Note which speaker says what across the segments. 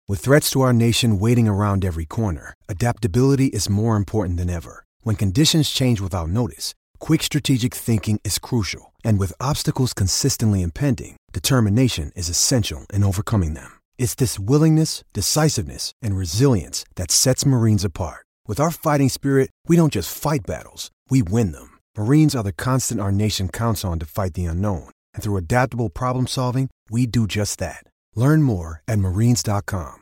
Speaker 1: With threats to our nation waiting around every corner, adaptability is more important than ever. When conditions change without notice, quick strategic thinking is crucial. And with obstacles consistently impending, determination is essential in overcoming them. It's this willingness, decisiveness, and resilience that sets Marines apart. With our fighting spirit, we don't just fight battles, we win them. Marines are the constant our nation counts on to fight the unknown. And through adaptable problem solving, we do just that. Learn more at marines.com.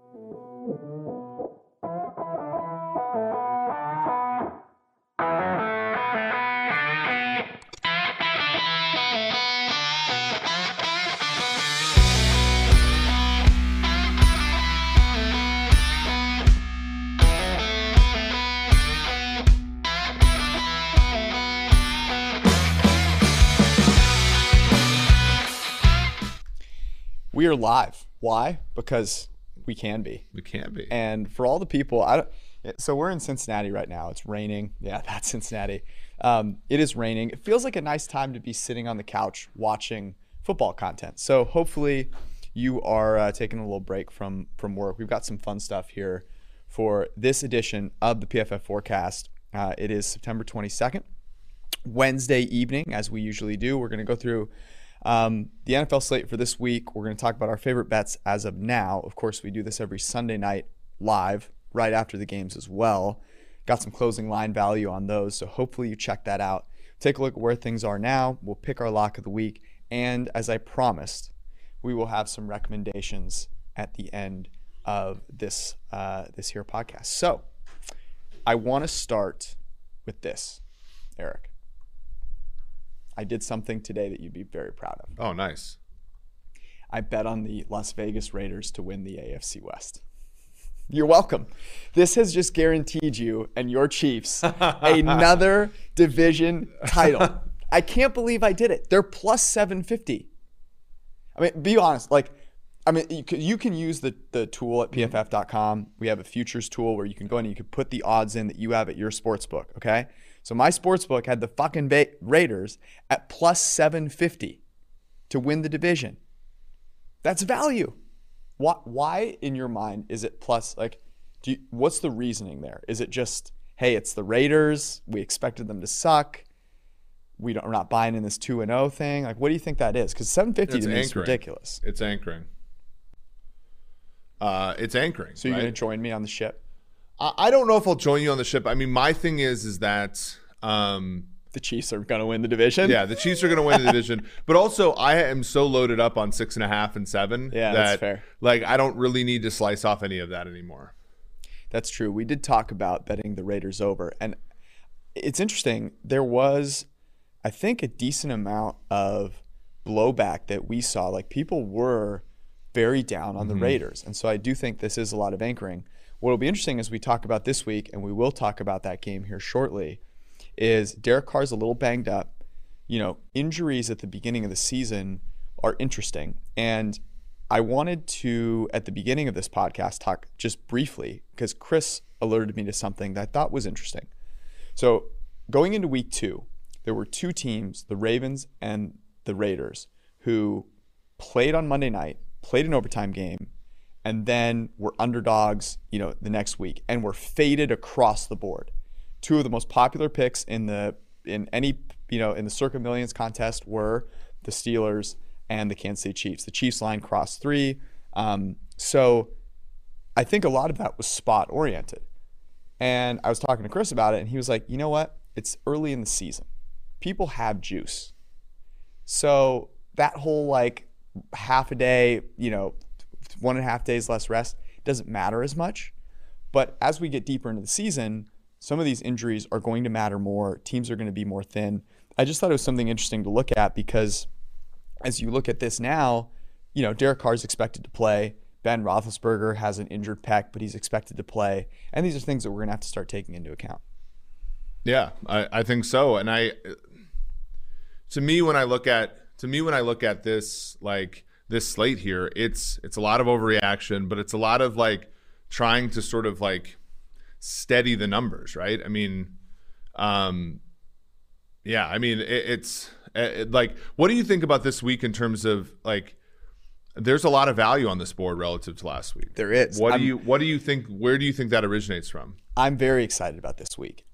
Speaker 2: We are live. Why? Because we can be.
Speaker 3: We can be.
Speaker 2: And for all the people, so we're in Cincinnati right now. It's raining. Yeah, that's Cincinnati. It is raining. It feels like a nice time to be sitting on the couch watching football content. So hopefully you are taking a little break from work. We've got some fun stuff here for this edition of the PFF Forecast. It is September 22nd, Wednesday evening, as we usually do. We're going to go through the NFL slate for this week. We're going to talk about our favorite bets as of now. Of course, we do this every Sunday night live, right after the games as well. Got some closing line value on those, so hopefully you check that out. Take a look at where things are now. We'll pick our lock of the week, and as I promised, we will have some recommendations at the end of this here podcast. So I want to start with this, Eric. I did something today that you'd be very proud of.
Speaker 3: Oh, nice.
Speaker 2: I bet on the Las Vegas Raiders to win the AFC West. You're welcome. This has just guaranteed you and your Chiefs another division title. I can't believe I did it. They're plus 750. I mean, be honest. You can use the tool at pff.com. We have a futures tool where you can go in and you can put the odds in that you have at your sportsbook, okay? So my sportsbook had the fucking Raiders at plus 750 to win the division. That's value. Why in your mind is it plus? What's the reasoning there? Is it just, hey, it's the Raiders, we expected them to suck, we're not buying in this 2-0 thing? What do you think that is? Because 750 to me is ridiculous.
Speaker 3: It's anchoring. It's anchoring.
Speaker 2: So you're going to join me on the ship?
Speaker 3: I don't know if I'll join you on the ship. I mean, my thing is that
Speaker 2: the Chiefs are going to win the division.
Speaker 3: Yeah, the Chiefs are going to win the division. But also, I am so loaded up on 6.5 and 7.
Speaker 2: Yeah, that's fair.
Speaker 3: I don't really need to slice off any of that anymore.
Speaker 2: That's true. We did talk about betting the Raiders over, and it's interesting. There was, I think, a decent amount of blowback that we saw. People were very down on the Raiders, and so I do think this is a lot of anchoring. What will be interesting as we talk about this week, and we will talk about that game here shortly, is Derek Carr's a little banged up. Injuries at the beginning of the season are interesting. And I wanted to, at the beginning of this podcast, talk just briefly, because Chris alerted me to something that I thought was interesting. So going into week 2, there were two teams, the Ravens and the Raiders, who played on Monday night, played an overtime game, and then were underdogs, the next week, and were faded across the board. Two of the most popular picks in the Circa Millions contest were the Steelers and the Kansas City Chiefs. The Chiefs line crossed 3. So I think a lot of that was spot oriented. And I was talking to Chris about it, and he was like, you know what? It's early in the season. People have juice. So that whole half a day, 1.5 days less rest doesn't matter as much. But as we get deeper into the season, some of these injuries are going to matter more. Teams are going to be more thin. I just thought it was something interesting to look at, because as you look at this now, Derek Carr is expected to play. Ben Roethlisberger has an injured pec, but he's expected to play. And these are things that we're going to have to start taking into account.
Speaker 3: Yeah, I think so. And to me, when I look at this, this slate here, it's a lot of overreaction, but it's a lot of trying to sort of steady the numbers, right? I mean, it's what do you think about this week in terms of there's a lot of value on this board relative to last week.
Speaker 2: There is.
Speaker 3: What do you think? Where do you think that originates from?
Speaker 2: I'm very excited about this week.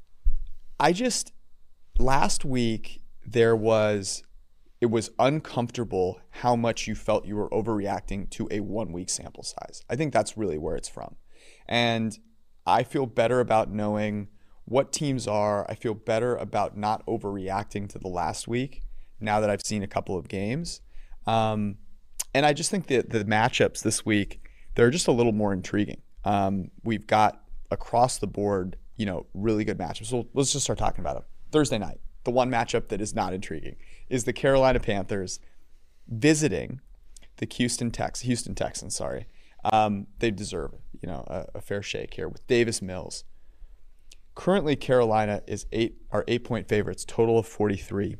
Speaker 2: Last week it was uncomfortable how much you felt you were overreacting to a 1 week sample size. I think that's really where it's from. And I feel better about knowing what teams are. I feel better about not overreacting to the last week now that I've seen a couple of games. And I just think that the matchups this week, they're just a little more intriguing. We've got across the board, really good matchups. So let's just start talking about them. Thursday night, the one matchup that is not intriguing is the Carolina Panthers visiting the Houston Texans. They deserve a fair shake here with Davis Mills. Currently, Carolina are 8-point favorites, total of 43.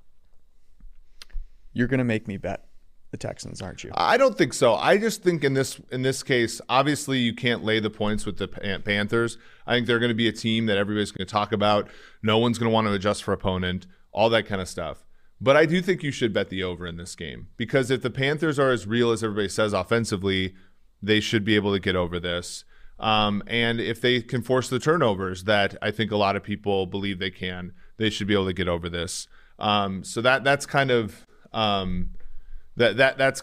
Speaker 2: You're going to make me bet the Texans, aren't you?
Speaker 3: I don't think so. I just think in this case, obviously you can't lay the points with the Panthers. I think they're going to be a team that everybody's going to talk about. No one's going to want to adjust for opponent, all that kind of stuff. But I do think you should bet the over in this game, because if the Panthers are as real as everybody says offensively, they should be able to get over this. And if they can force the turnovers that I think a lot of people believe they can, they should be able to get over this. So that's kind of that's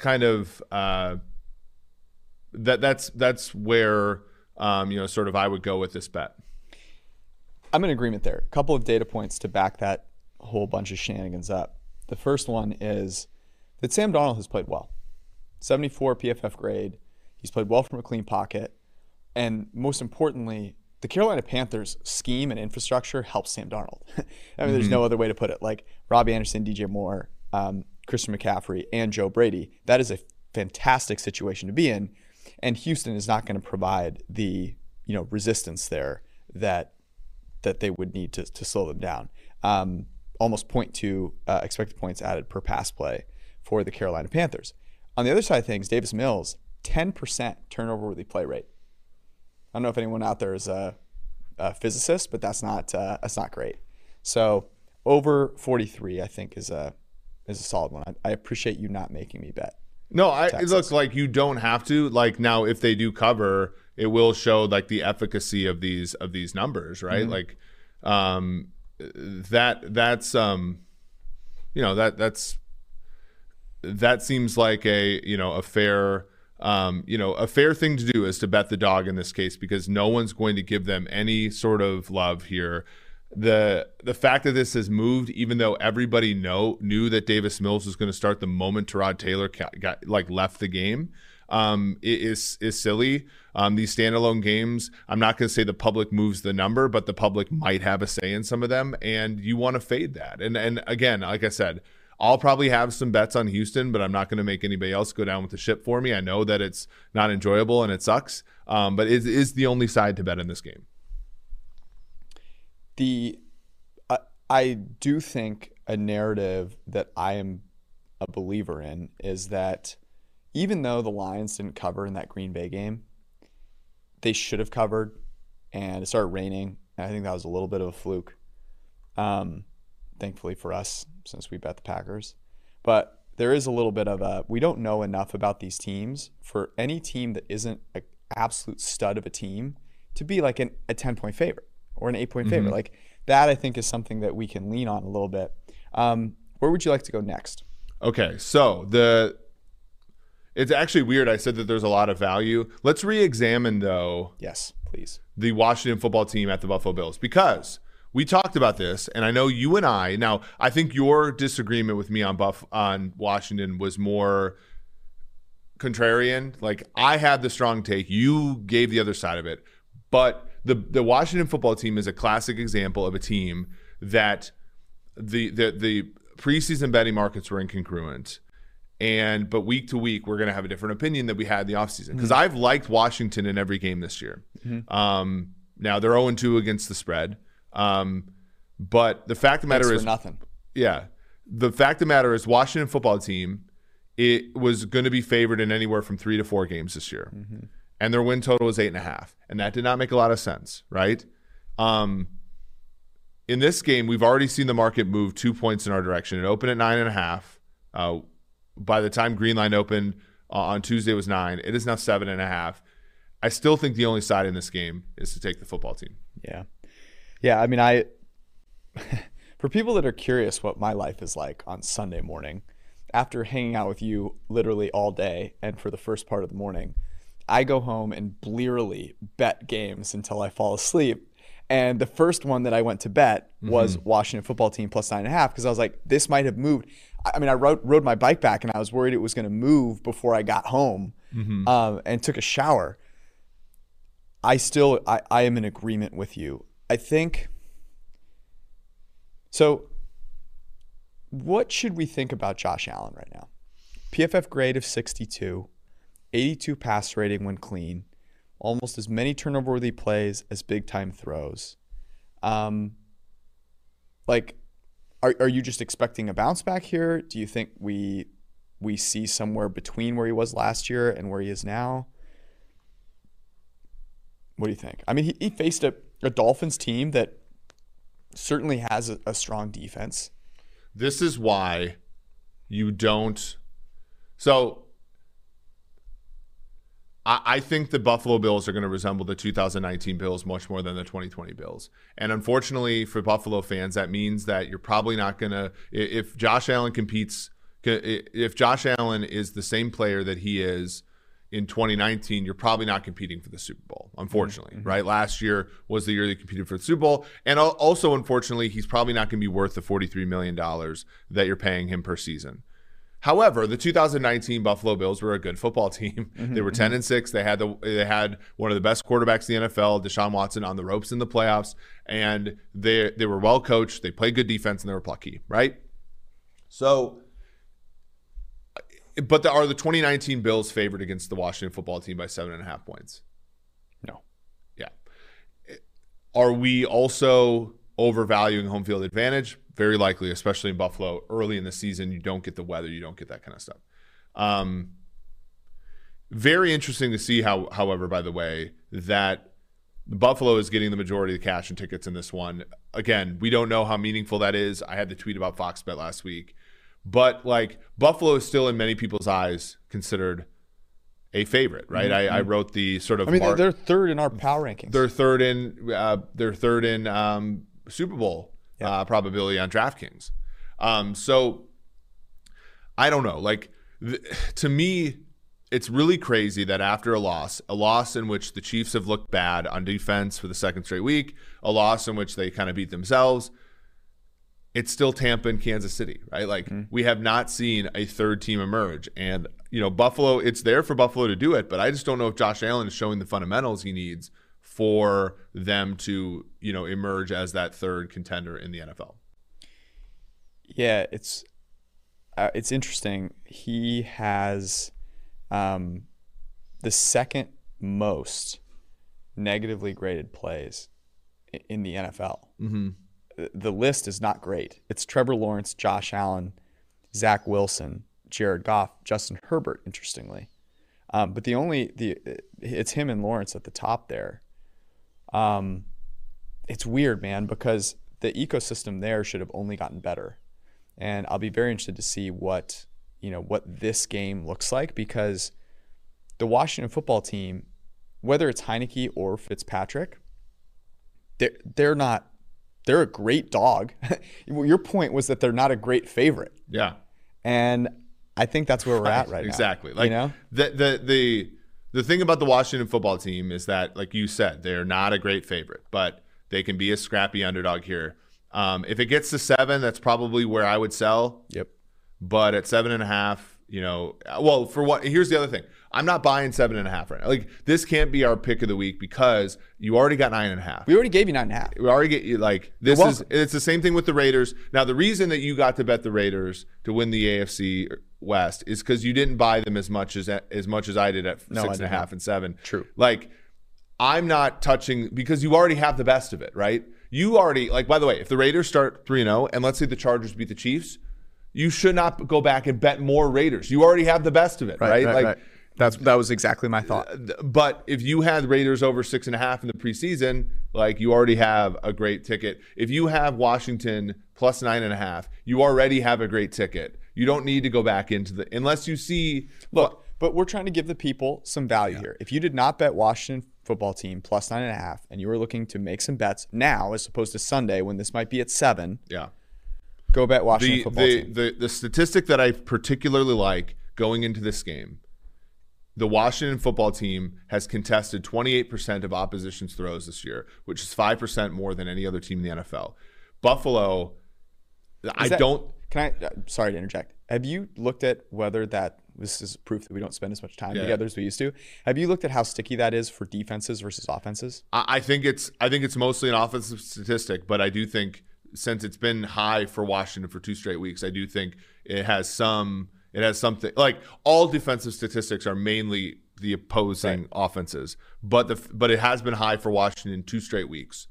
Speaker 3: where sort of I would go with this bet.
Speaker 2: I'm in agreement there. A couple of data points to back that whole bunch of shenanigans up. The first one is that Sam Darnold has played well. 74 PFF grade. He's played well from a clean pocket. And most importantly, the Carolina Panthers scheme and infrastructure helps Sam Darnold. There's no other way to put it. Like Robbie Anderson, DJ Moore, Christian McCaffrey, and Joe Brady. That is a fantastic situation to be in. And Houston is not going to provide the resistance there that they would need to slow them down. Almost 0.2 expected points added per pass play for the Carolina Panthers. On the other side of things, Davis Mills, 10% turnover-worthy play rate. I don't know if anyone out there is a physicist, but that's not great. So over 43, I think, is a solid one. I appreciate you not making me bet.
Speaker 3: No, it looks like you don't have to. Like now, if they do cover, it will show like the efficacy of these numbers, right? Like that seems like a fair. A fair thing to do is to bet the dog in this case, because no one's going to give them any sort of love here. The fact that this has moved, even though everybody knew that Davis Mills was going to start the moment Tyrod Taylor left the game, is silly. These standalone games, I'm not going to say the public moves the number, but the public might have a say in some of them, and you want to fade that. And again, like I said, I'll probably have some bets on Houston, but I'm not going to make anybody else go down with the ship for me. I know that it's not enjoyable and it sucks, but it is the only side to bet in this game.
Speaker 2: I do think a narrative that I am a believer in is that even though the Lions didn't cover in that Green Bay game, they should have covered, and it started raining. And I think that was a little bit of a fluke. Thankfully for us, since we bet the Packers. But there is a little bit of we don't know enough about these teams for any team that isn't an absolute stud of a team to be like a 10-point favorite or an 8-point favorite. Like that, I think, is something that we can lean on a little bit. Where would you like to go next?
Speaker 3: Okay, so it's actually weird. I said that there's a lot of value. Let's re-examine, though.
Speaker 2: Yes, please.
Speaker 3: The Washington football team at the Buffalo Bills, because we talked about this, and I know you and I. Now, I think your disagreement with me on Washington was more contrarian. Like I had the strong take, you gave the other side of it. But the Washington football team is a classic example of a team that the preseason betting markets were incongruent. But week to week, we're going to have a different opinion than we had in the offseason. Because I've liked Washington in every game this year. Now, they're 0-2 against the spread. But the fact of the matter is
Speaker 2: nothing.
Speaker 3: Yeah. The fact of the matter is Washington football team, it was going to be favored in anywhere from 3 to 4 games this year. And their win total was 8.5. And that did not make a lot of sense, right? In this game, we've already seen the market move 2 points in our direction. It opened at 9.5. By the time Green Line opened, On Tuesday was 9. It is now 7.5. I still think the only side in this game is to take the football team.
Speaker 2: Yeah. I mean, for people that are curious what my life is like on Sunday morning, after hanging out with you literally all day and for the first part of the morning, I go home and blearily bet games until I fall asleep. And the first one that I went to bet was Washington football team plus 9.5 because I was like, this might have moved. I mean, I rode my bike back and I was worried it was going to move before I got home and took a shower. I am in agreement with you. I think so. What should we think about Josh Allen right now? PFF grade of 62, 82 pass rating when clean, almost as many turnover-worthy plays as big-time throws. Are you just expecting a bounce back here? Do you think we see somewhere between where he was last year and where he is now? What do you think? I mean, he faced a Dolphins team that certainly has a strong defense.
Speaker 3: This is why you don't. So I think the Buffalo Bills are going to resemble the 2019 Bills much more than the 2020 Bills. And unfortunately for Buffalo fans, that means that you're probably not going to, if Josh Allen is the same player that he is in 2019, you're probably not competing for the Super Bowl, unfortunately, right? Last year was the year they competed for the Super Bowl. And also, unfortunately, he's probably not going to be worth the $43 million that you're paying him per season. However, the 2019 Buffalo Bills were a good football team. They were 10-6. They had one of the best quarterbacks in the NFL, Deshaun Watson, on the ropes in the playoffs, and they were well coached. They played good defense and they were plucky, right? So, but are the 2019 Bills favored against the Washington football team by 7.5 points?
Speaker 2: No.
Speaker 3: Yeah. Are we also overvaluing home field advantage? Very likely, especially in Buffalo. Early in the season, you don't get the weather, you don't get that kind of stuff. Very interesting to see however, by the way, that Buffalo is getting the majority of the cash and tickets in this one. Again, we don't know how meaningful that is. I had the tweet about Fox Bet last week. But Buffalo is still in many people's eyes considered a favorite, right? I wrote the sort of.
Speaker 2: I mean, they're third in our power rankings.
Speaker 3: They're third in Super Bowl probability on DraftKings. So I don't know. To me, it's really crazy that after a loss in which the Chiefs have looked bad on defense for the second straight week, a loss in which they kind of beat themselves. It's still Tampa and Kansas City, right? We have not seen a third team emerge. And, Buffalo, it's there for Buffalo to do it, but I just don't know if Josh Allen is showing the fundamentals he needs for them to, emerge as that third contender in the NFL.
Speaker 2: Yeah, it's interesting. He has the second most negatively graded plays in the NFL. The list is not great. It's Trevor Lawrence, Josh Allen, Zach Wilson, Jared Goff, Justin Herbert, interestingly. But it's him and Lawrence at the top there. It's weird, man, because the ecosystem there should have only gotten better. And I'll be very interested to see what this game looks like, because the Washington football team, whether it's Heineke or Fitzpatrick, they're a great dog. Your point was that they're not a great favorite.
Speaker 3: Yeah.
Speaker 2: And I think that's where we're at right
Speaker 3: exactly.
Speaker 2: now.
Speaker 3: The thing about the Washington football team is that, like you said, they're not a great favorite, but they can be a scrappy underdog here. If it gets to 7, that's probably where I would sell.
Speaker 2: Yep.
Speaker 3: But at 7.5, here's the other thing. I'm not buying 7.5 right now. This can't be our pick of the week because you already got 9.5.
Speaker 2: We already gave you 9.5.
Speaker 3: We already get you it's the same thing with the Raiders. Now, the reason that you got to bet the Raiders to win the AFC West is because you didn't buy them as much as I did at 6.5 and 7.
Speaker 2: True.
Speaker 3: I'm not touching, because you already have the best of it, right? You already, by the way, if the Raiders start 3-0 and let's say the Chargers beat the Chiefs, you should not go back and bet more Raiders. You already have the best of it, right?
Speaker 2: Right. That was exactly my thought.
Speaker 3: But if you had Raiders over 6.5 in the preseason, you already have a great ticket. If you have Washington plus 9.5, you already have a great ticket. You don't need to go back into unless you see.
Speaker 2: Look, But we're trying to give the people some value here. If you did not bet Washington football team plus 9.5, and you were looking to make some bets now as opposed to Sunday when this might be at 7, go bet Washington football team.
Speaker 3: The statistic that I particularly like going into this game, the Washington football team has contested 28% of opposition's throws this year, which is 5% more than any other team in the NFL. Buffalo,
Speaker 2: sorry to interject. Have you looked at whether this is proof that we don't spend as much time together as we used to? Have you looked at how sticky that is for defenses versus offenses?
Speaker 3: I think it's mostly an offensive statistic, but I do think since it's been high for Washington for 2 straight weeks, I do think it has something. Like all defensive statistics are mainly the opposing offenses, but it has been high for Washington 2 straight weeks.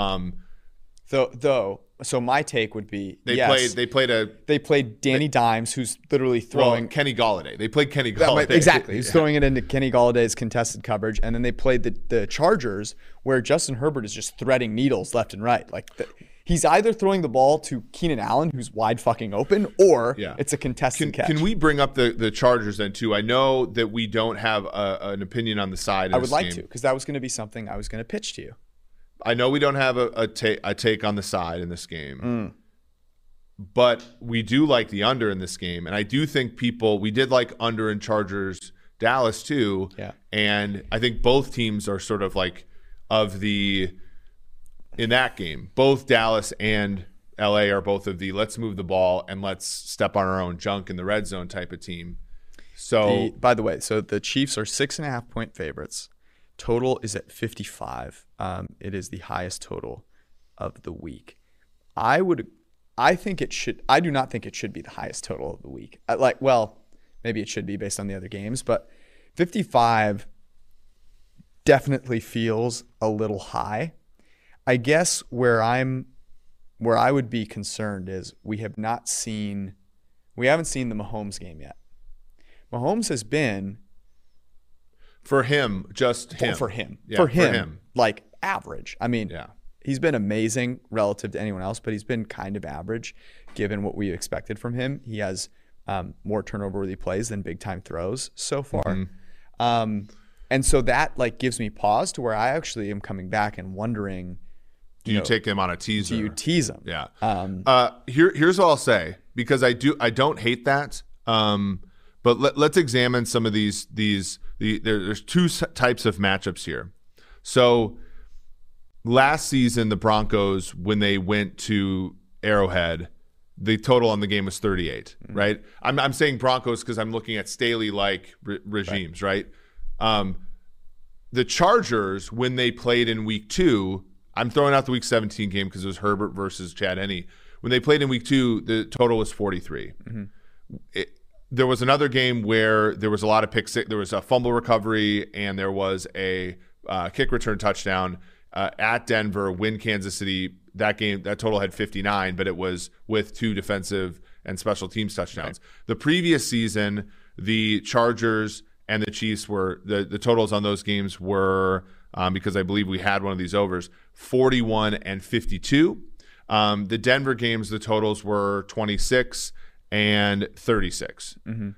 Speaker 2: So my take would be
Speaker 3: they
Speaker 2: played Danny Dimes, who's literally throwing
Speaker 3: Kenny Golladay. They played Kenny Golladay.
Speaker 2: Exactly. He's throwing it into Kenny Galladay's contested coverage, and then they played the Chargers, where Justin Herbert is just threading needles left and right. He's either throwing the ball to Keenan Allen, who's wide fucking open, or it's a contested catch.
Speaker 3: Can we bring up the Chargers then too? I know that we don't have an opinion on the side.
Speaker 2: I would like to, because that was going to be something I was going to pitch to you.
Speaker 3: I know we don't have a take on the side in this game, but we do like the under in this game, and I do think we did like under in Chargers Dallas too.
Speaker 2: Yeah,
Speaker 3: and I think both teams are sort of like in that game, both Dallas and LA are both of the let's move the ball and let's step on our own junk in the red zone type of team. So
Speaker 2: by the way, the Chiefs are 6.5-point favorites. Total is at 55. It is the highest total of the week. I do not think it should be the highest total of the week. Maybe it should be based on the other games, but 55 definitely feels a little high. I guess where I would be concerned is we haven't seen the Mahomes game yet. Mahomes has been
Speaker 3: for him,
Speaker 2: like average. I mean, he's been amazing relative to anyone else, but he's been kind of average given what we expected from him. He has more turnover-worthy plays than big-time throws so far. And so that gives me pause to where I actually am coming back and wondering,
Speaker 3: do you take him on a teaser?
Speaker 2: Do you tease him?
Speaker 3: Yeah. Here's what I'll say, because I don't hate that. But let's examine some of these. There's 2 types of matchups here. So last season, the Broncos, when they went to Arrowhead, the total on the game was 38. Right? I'm saying Broncos because I'm looking at Staley-like regimes. Right? The Chargers, when they played in week 2, I'm throwing out the week 17 game because it was Herbert versus Chad Henne. When they played in week 2, the total was 43. There was another game where there was a lot of there was a fumble recovery, and there was a kick return touchdown at Denver, win Kansas City. That total had 59, but it was with 2 defensive and special teams touchdowns. Right. The previous season, the Chargers and the Chiefs were the totals on those games were because I believe we had one of these overs, 41 and 52. The Denver games, the totals were 26 and 36.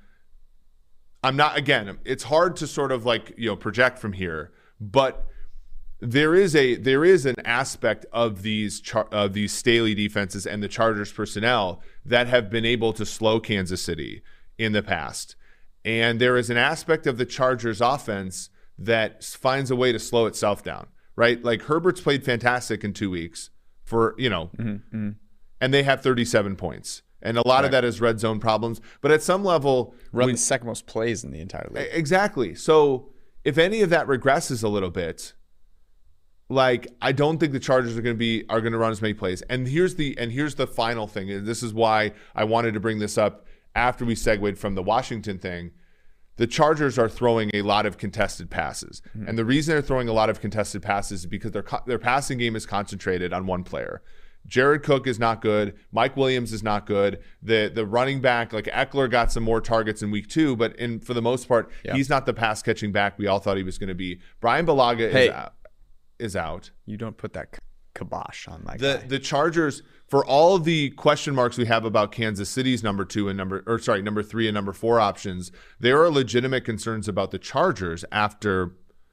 Speaker 3: I'm not, again, it's hard to sort of project from here, but there is an aspect of these Staley defenses and the Chargers personnel that have been able to slow Kansas City in the past. And there is an aspect of the Chargers offense that finds a way to slow itself down, right? Like Herbert's played fantastic in 2 weeks and they have 37 points. And a lot of that is red zone problems. But at some level,
Speaker 2: the second most plays in the entire league.
Speaker 3: Exactly. So if any of that regresses a little bit, I don't think the Chargers are going to run as many plays. And here's the final thing. And this is why I wanted to bring this up after we segued from the Washington thing. The Chargers are throwing a lot of contested passes. And the reason they're throwing a lot of contested passes is because their passing game is concentrated on one player. Jared Cook is not good. Mike Williams is not good. The running back, Eckler, got some more targets in week 2, but for the most part, he's not the pass catching back we all thought he was going to be. Brian Bulaga is out.
Speaker 2: You don't put that kibosh on my guy.
Speaker 3: The Chargers, for all the question marks we have about Kansas City's number 3 and number 4 options, there are legitimate concerns about the Chargers after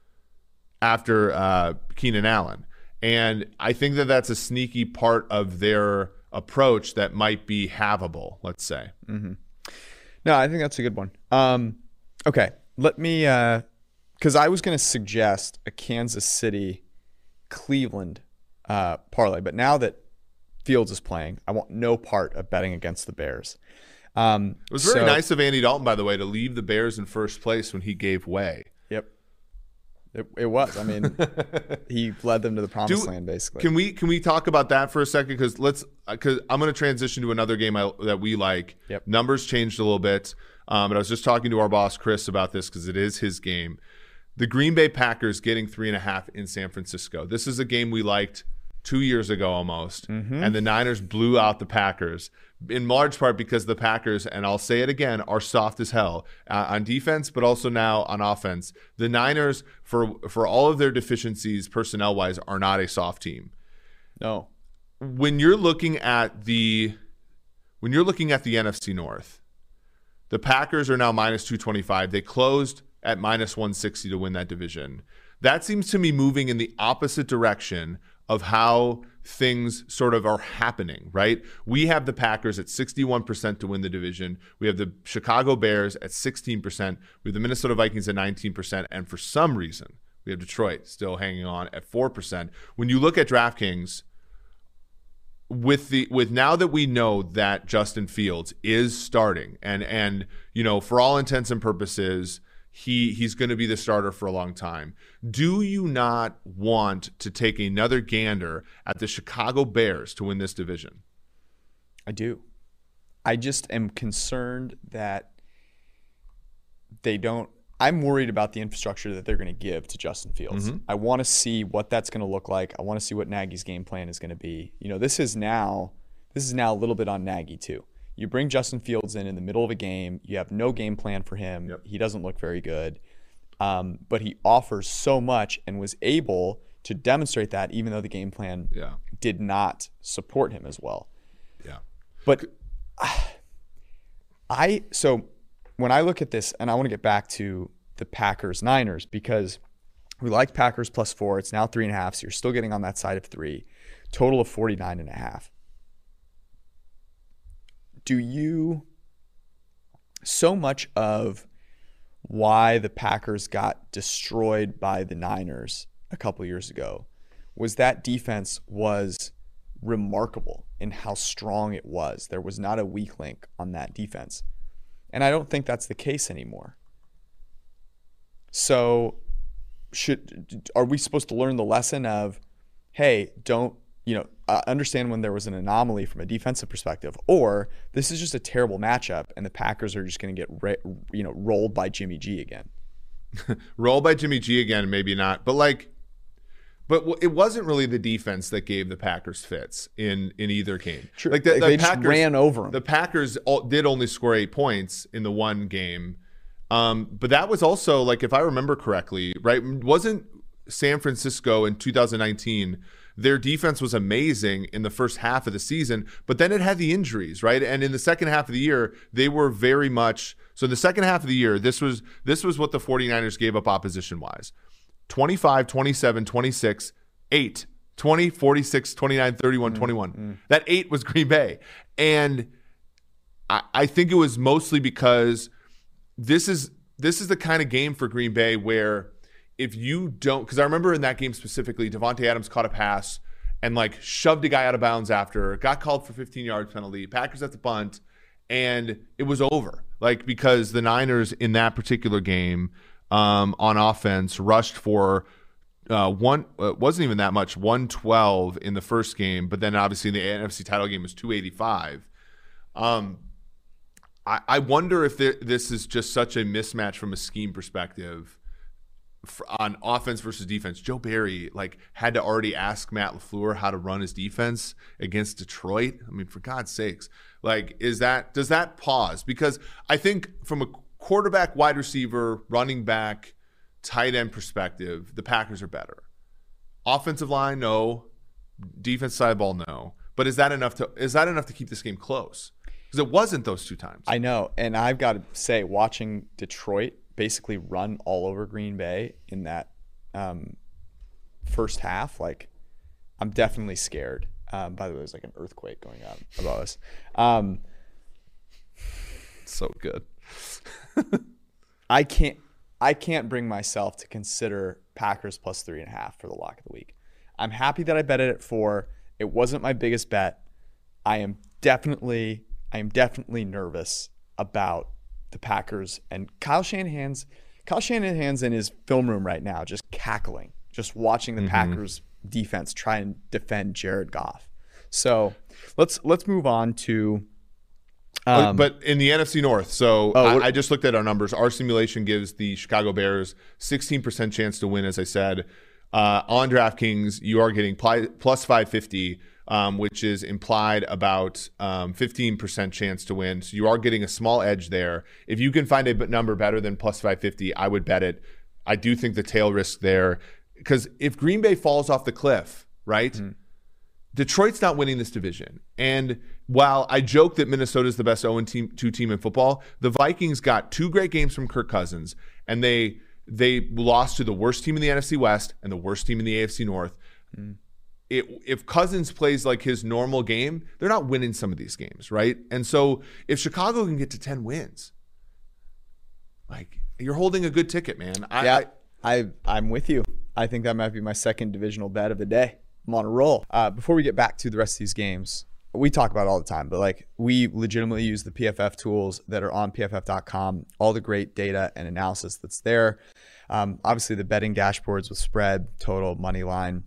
Speaker 3: Keenan Allen. And I think that that's a sneaky part of their approach that might be havable, let's say.
Speaker 2: Mm-hmm. No, I think that's a good one. Okay, let me, because I was going to suggest a Kansas City Cleveland parlay, but now that Fields is playing, I want no part of betting against the Bears.
Speaker 3: It was very nice of Andy Dalton, by the way, to leave the Bears in first place when he gave way.
Speaker 2: Yep. It was. I mean, he led them to the promised land, basically.
Speaker 3: Can we talk about that for a second? Because I'm going to transition to another game that we like.
Speaker 2: Yep.
Speaker 3: Numbers changed a little bit, but I was just talking to our boss Chris about this because it is his game. The Green Bay Packers getting 3.5 in San Francisco. This is a game we liked 2 years ago almost, and the Niners blew out the Packers in large part because the Packers, and I'll say it again, are soft as hell on defense, but also now on offense. The Niners, for all of their deficiencies personnel-wise, are not a soft team.
Speaker 2: No.
Speaker 3: When you're looking at the NFC North, the Packers are now minus 225. They closed at minus 160 to win that division. That seems to me moving in the opposite direction of how things sort of are happening, right? We have the Packers at 61% to win the division. We have the Chicago Bears at 16%. We have the Minnesota Vikings at 19%. And for some reason, we have Detroit still hanging on at 4%. When you look at DraftKings, with now that we know that Justin Fields is starting and for all intents and purposes, he's going to be the starter for a long time. Do you not want to take another gander at the Chicago Bears to win this division?
Speaker 2: I do. I just am concerned that they don't. I'm worried about the infrastructure that they're going to give to Justin Fields. Mm-hmm. I want to see what that's going to look like. I want to see what Nagy's game plan is going to be. This is now a little bit on Nagy too. You bring Justin Fields in the middle of a game. You have no game plan for him. Yep. He doesn't look very good. But he offers so much and was able to demonstrate that even though the game plan did not support him as well.
Speaker 3: Yeah.
Speaker 2: But so when I look at this, and I want to get back to the Packers-Niners because we like Packers +4. It's now 3.5, so you're still getting on that side of 3. Total of 49.5. So much of why the Packers got destroyed by the Niners a couple years ago was that defense was remarkable in how strong it was. There was not a weak link on that defense. And I don't think that's the case anymore. So are we supposed to learn the lesson of, hey, don't understand when there was an anomaly from a defensive perspective, or this is just a terrible matchup and the Packers are just going to get rolled by Jimmy G again.
Speaker 3: Rolled by Jimmy G again, maybe not, but it wasn't really the defense that gave the Packers fits in either game.
Speaker 2: True. They Packers just ran over them.
Speaker 3: The Packers did only score 8 points in the one game, but that was also, if I remember correctly, right? Wasn't San Francisco in 2019? Their defense was amazing in the first half of the season, but then it had the injuries, right? And in the second half of the year, they were very much so. In the second half of the year, this was what the 49ers gave up opposition-wise: 25, 27, 26, 8, 20, 46, 29, 31, 21. That 8 was Green Bay, and I think it was mostly because this is the kind of game for Green Bay where, if you don't, because I remember in that game specifically, Devontae Adams caught a pass and shoved a guy out of bounds after, got called for 15-yard penalty. Packers at the punt, and it was over. Because the Niners in that particular game on offense rushed for it wasn't even that much, 112 in the first game, but then obviously in the NFC title game was 285. I wonder if this is just such a mismatch from a scheme perspective on offense versus defense. Joe Barry had to already ask Matt LaFleur how to run his defense against Detroit. I mean, for God's sakes, does that pause? Because I think from a quarterback, wide receiver, running back, tight end perspective, the Packers are better. Offensive line, no. Defense side ball, no. But is that enough to keep this game close? Because it wasn't those two times.
Speaker 2: I know, and I've got to say, watching Detroit basically run all over Green Bay in that first half, like, I'm definitely scared. By the way, there's like an earthquake going on above us.
Speaker 3: So good.
Speaker 2: I can't bring myself to consider Packers plus 3.5 for the lock of the week. I'm happy that I bet it at 4. It wasn't my biggest bet. I am definitely nervous about the Packers and Kyle Shanahan's in his film room right now, just cackling, just watching the Packers defense try and defend Jared Goff. So let's move on to.
Speaker 3: But in the NFC North, so I just looked at our numbers. Our simulation gives the Chicago Bears 16% chance to win, as I said. On DraftKings, you are getting plus 550, which is implied about 15% chance to win. So you are getting a small edge there. If you can find a number better than plus 550, I would bet it. I do think the tail risk there, because if Green Bay falls off the cliff, right? Detroit's not winning this division. And while I joke that Minnesota is the best 0-2 team in football, the Vikings got 2 great games from Kirk Cousins, and they lost to the worst team in the NFC West and the worst team in the AFC North. If Cousins plays like his normal game, they're not winning some of these games, right? And so if Chicago can get to 10 wins, like, you're holding a good ticket, man.
Speaker 2: I'm with you. I think that might be my second divisional bet of the day. I'm on a roll. Before we get back to the rest of these games, we talk about it all the time, but like, we legitimately use the PFF tools that are on pff.com, all the great data and analysis that's there. Obviously the betting dashboards with spread, total, money line,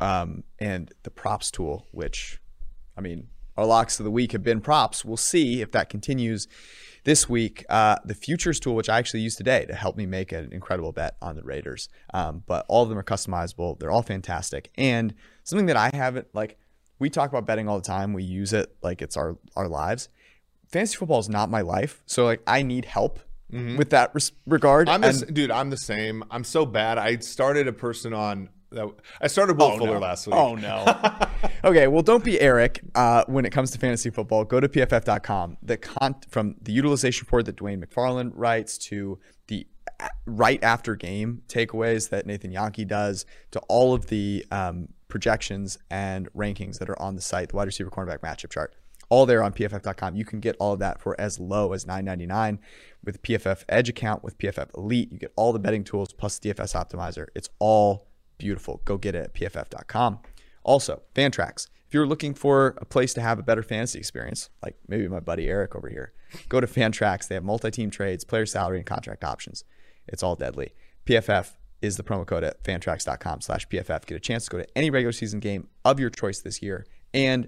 Speaker 2: and the props tool, which, I mean, our locks of the week have been props. We'll see if that continues this week. The futures tool, which I actually used today to help me make an incredible bet on the Raiders. But all of them are customizable. They're all fantastic. And something that I haven't, like, we talk about betting all the time. We use it like it's our lives. Fantasy football is not my life. So, like, I need help with that regard.
Speaker 3: I'm the same. I'm so bad. I started a person on I started Will Fuller last week.
Speaker 2: Oh, no. Okay, well, don't be Eric when it comes to fantasy football. Go to pff.com. From the utilization report that Dwayne McFarland writes to the right after game takeaways that Nathan Yonke does to all of the projections and rankings that are on the site, the wide receiver cornerback matchup chart, all there on pff.com. You can get all of that for as low as $9.99 with PFF Edge account, with PFF Elite. You get all the betting tools plus DFS optimizer. It's all beautiful. Go get it at pff.com. Also, Fantrax. If you're looking for a place to have a better fantasy experience, like maybe my buddy Eric over here, go to Fantrax. They have multi-team trades, player salary, and contract options. It's all deadly. PFF is the promo code at fantrax.com/PFF. Get a chance to go to any regular season game of your choice this year and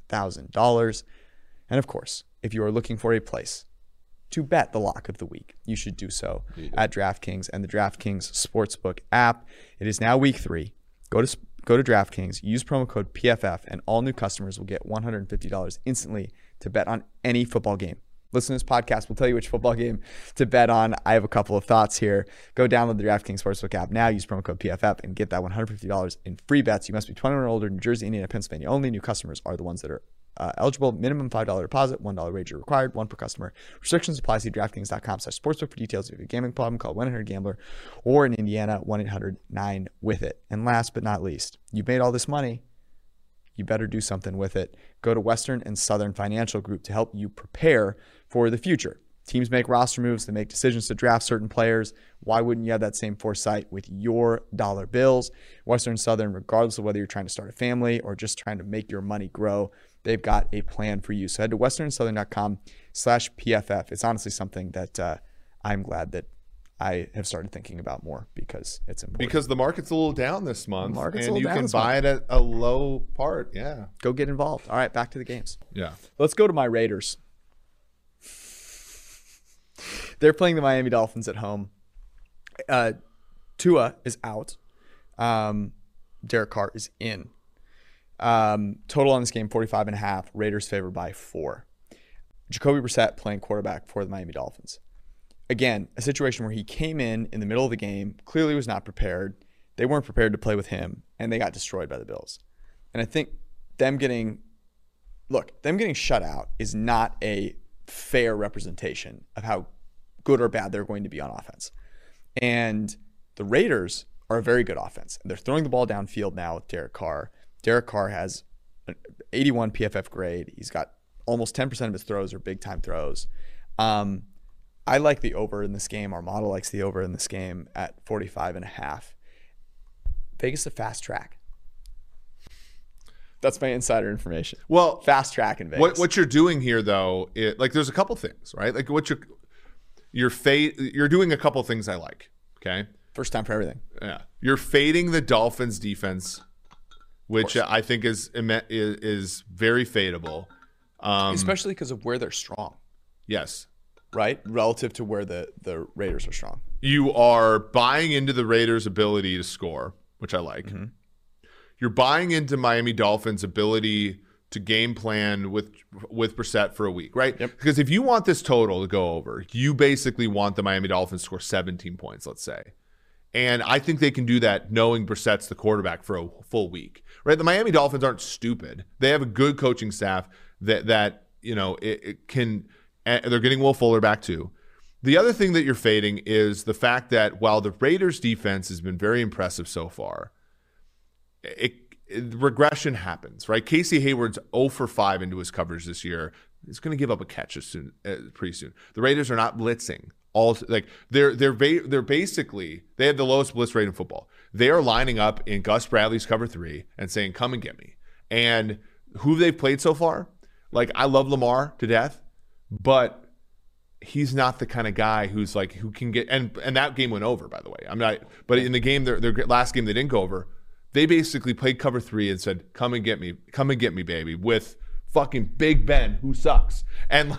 Speaker 2: $6,000. And of course, if you are looking for a place to bet the lock of the week, you should do so at DraftKings and the DraftKings Sportsbook app. It is now week 3. Go to DraftKings, use promo code PFF, and all new customers will get $150 instantly to bet on any football game. Listen to this podcast. We'll tell you which football game to bet on. I have a couple of thoughts here. Go download the DraftKings Sportsbook app now. Use promo code PFF and get that $150 in free bets. You must be 21 or older. New Jersey, Indiana, Pennsylvania only. New customers are the ones that are eligible. Minimum $5 deposit, $1 wager required, one per customer. Restrictions apply. See DraftKings.com/sportsbook for details. If you have a gambling problem, call 1-800-GAMBLER, or in Indiana, 1-800-9-WITH-IT. And last but not least, you've made all this money. You better do something with it. Go to Western and Southern Financial Group to help you prepare for the future. Teams make roster moves. They make decisions to draft certain players. Why wouldn't you have that same foresight with your dollar bills? Western and Southern, regardless of whether you're trying to start a family or just trying to make your money grow, they've got a plan for you. So head to westernsouthern.com/PFF. It's honestly something that I'm glad that I have started thinking about more because it's important.
Speaker 3: Because the market's a little down this month, and you can
Speaker 2: buy
Speaker 3: it at a low part. Yeah.
Speaker 2: Go get involved. All right, back to the games.
Speaker 3: Yeah.
Speaker 2: Let's go to my Raiders. They're playing the Miami Dolphins at home. Tua is out. Derek Carr is in. Total on this game, 45.5. Raiders favored by 4. Jacoby Brissett playing quarterback for the Miami Dolphins. Again, a situation where he came in the middle of the game, clearly was not prepared. They weren't prepared to play with him, and they got destroyed by the Bills. And I think them getting shut out is not a fair representation of how good or bad they're going to be on offense. And the Raiders are a very good offense. They're throwing the ball downfield now with Derek Carr. Derek Carr has an 81 PFF grade. He's got almost 10% of his throws are big-time throws. I like the over in this game. Our model likes the over in this game at 45.5. Vegas a fast track. That's my insider information.
Speaker 3: Well,
Speaker 2: fast track in Vegas.
Speaker 3: What you're doing here, though, there's a couple things, right? Like what you're doing a couple things I like. Okay,
Speaker 2: first time for everything.
Speaker 3: Yeah, you're fading the Dolphins defense, which I think is very fadeable,
Speaker 2: especially because of where they're strong.
Speaker 3: Yes,
Speaker 2: right, relative to where the Raiders are strong.
Speaker 3: You are buying into the Raiders' ability to score, which I like. Mm-hmm. You're buying into Miami Dolphins' ability to game plan with Brissett for a week, right?
Speaker 2: Yep.
Speaker 3: Because if you want this total to go over, you basically want the Miami Dolphins to score 17 points, let's say. And I think they can do that knowing Brissett's the quarterback for a full week, right? The Miami Dolphins aren't stupid. They have a good coaching staff that you know, it can – they're getting Will Fuller back too. The other thing that you're fading is the fact that while the Raiders' defense has been very impressive so far, regression happens, right? Casey Hayward's 0 for 5 into his coverage this year. He's going to give up a catch pretty soon. The Raiders are not blitzing. They're basically, they have the lowest blitz rate in football. They are lining up in Gus Bradley's cover 3 and saying, "Come and get me." And who they've played so far, like, I love Lamar to death, but he's not the kind of guy who's like, who can get, and that game went over, by the way. But in the game, their last game they didn't go over, they basically played cover 3 and said, "Come and get me, baby," with fucking Big Ben, who sucks. And